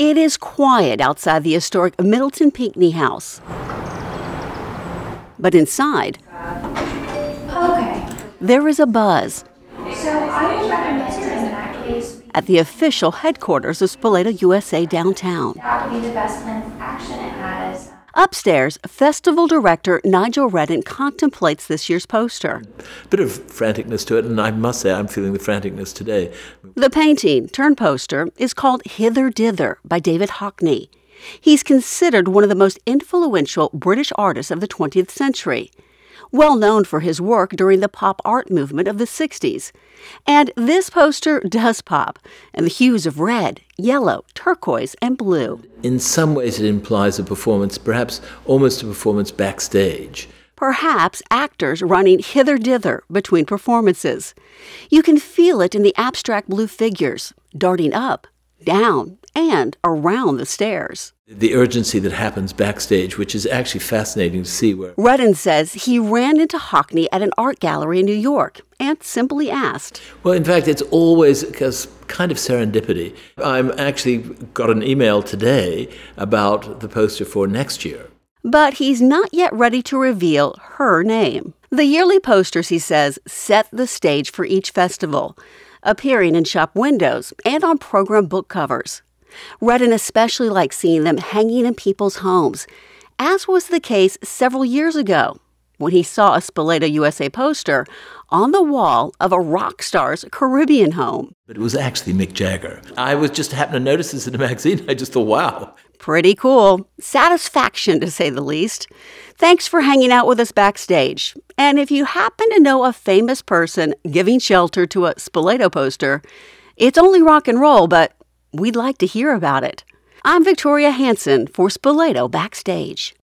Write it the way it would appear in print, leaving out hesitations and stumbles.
It is quiet outside the historic Middleton Pinckney house. But inside, there is a buzz. So I would recommend in that case At the official headquarters of Spoleto USA downtown. that would be the best plan of action it has. Upstairs, festival director Nigel Redden contemplates this year's poster. Bit of franticness to it, and I must say I'm feeling the franticness today. The painting, turned poster, is called Hither Dither by David Hockney. He's considered one of the most influential British artists of the 20th century, well known for his work during the pop art movement of the 60s. And this poster does pop, in the hues of red, yellow, turquoise, and blue. In some ways it implies a performance, perhaps almost a performance backstage. Perhaps actors running hither-dither between performances. You can feel it in the abstract blue figures, darting up, down, and around the stairs. The urgency that happens backstage, which is actually fascinating to see. Redden says he ran into Hockney at an art gallery in New York and simply asked. Well, in fact, it's always kind of serendipity. I'm actually got an email today about the poster for next year. But he's not yet ready to reveal her name. The yearly posters, he says, set the stage for each festival, appearing in shop windows and on program book covers. Redden especially likes seeing them hanging in people's homes, as was the case several years ago when he saw a Spoleto USA poster on the wall of a rock star's Caribbean home. But it was actually Mick Jagger. I was just happened to notice this in a magazine. I just thought, wow. Pretty cool. Satisfaction, to say the least. Thanks for hanging out with us backstage. And if you happen to know a famous person giving shelter to a Spoleto poster, it's only rock and roll, but we'd like to hear about it. I'm Victoria Hanson for Spoleto Backstage.